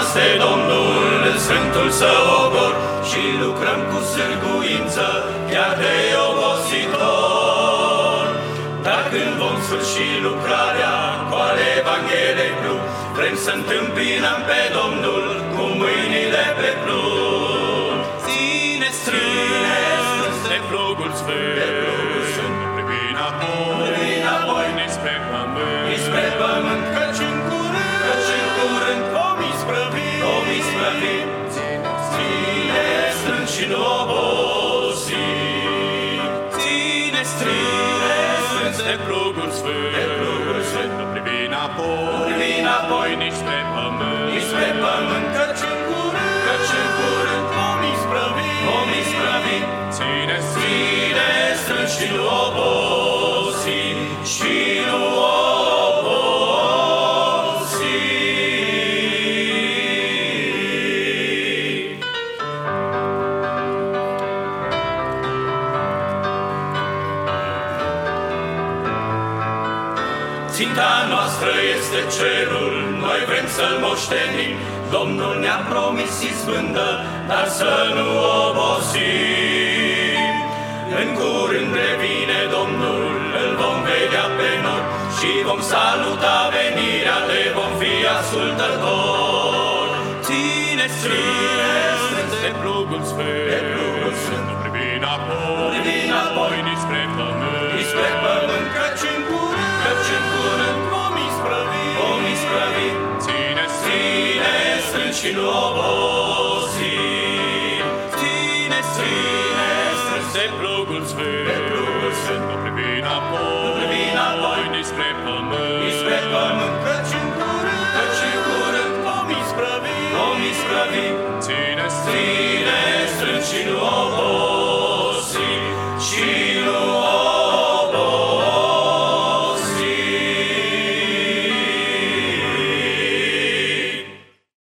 recunoaște Domnul în sfântul său ogor și lucrăm cu sârguință, chiar de obositor. Dar când vom sfârși lucrarea cu ale Evangheliei plu, vrem să întâmpinăm pe Domnul cu mâinile pe plug. Ține strâns de plugul sfânt, privi înapoi, nispre pământ, căci în curând vom isprăvi. Ține strâns și nu obosi. Ține strâns de plugul sfânt, privi înapoi, nispre pământ, căci în curând vom isprăvi. Ține strâns și nu obosi, și nu obosi. Ținta noastră este cerul, noi vrem să-l moștenim. Domnul ne-a promis izbândă, dar să nu obosim. În curând revine Domnul, îl vom vedea pe nor și vom saluta venirea, le vom fi ascultători. Ține strâns de plugul sfânt, privi înapoi, nispre pământ, căci în curând vom isprăvi. Ține strâns și nu obosi. Ține strâns de plugul sfânt, privi înapoi, nispre pământ, căci în curând vom isprăvi. Ține strâns și nu obosi.